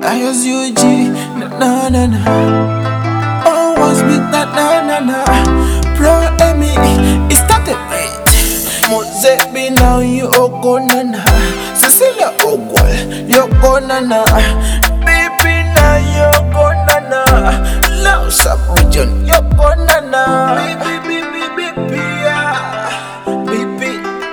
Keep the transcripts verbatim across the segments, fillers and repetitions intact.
I use U G, na na na na. Always with that na na na. Pro Emi, it's not the way. Mozebi now you oko na na. Cecilia Ogwal, you go na na. Baby now you go na na. Love sub region, you go na na. Baby, baby, baby, yeah. Baby.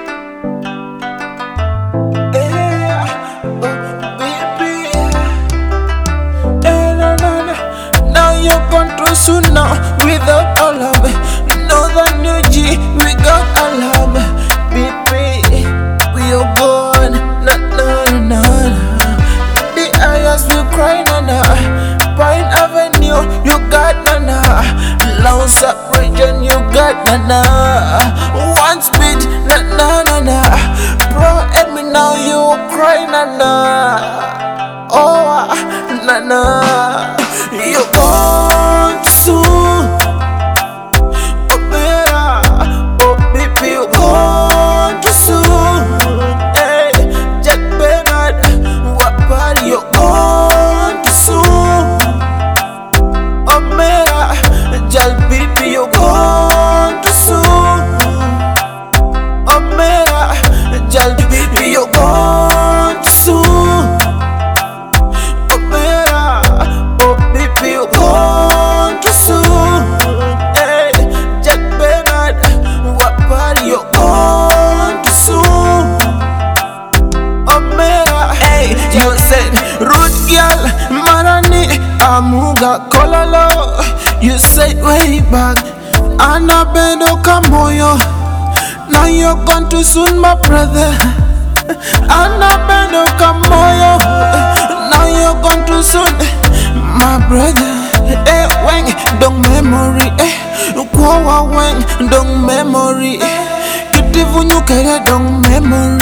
Too soon now, without our love. Northern U G, we got our love. B P, we are born. Na na na na. The eyes will cry na na. Pine Avenue, you got na na. Lounge up region, you got na na. One speed, na na na na. Pro Emi now you cry na na. Oh na na. You gone soon. Oh better, oh baby, you gone too soon. Hey, Jack Bernard, what party you gone too soon? Oh better, Jack baby, you gone too soon. Oh better, Jack baby, you gone too soon. Root girl, Marani, Amuga, Kololo. You said way back, Annabendo Kamoyo. Now you're gone too soon, my brother. Annabendo Kamoyo. Now you're gone too soon, my brother. Eh, weng, dong memory. Eh, kwa weng, dong memory. Kitivu nyukere, dong memory.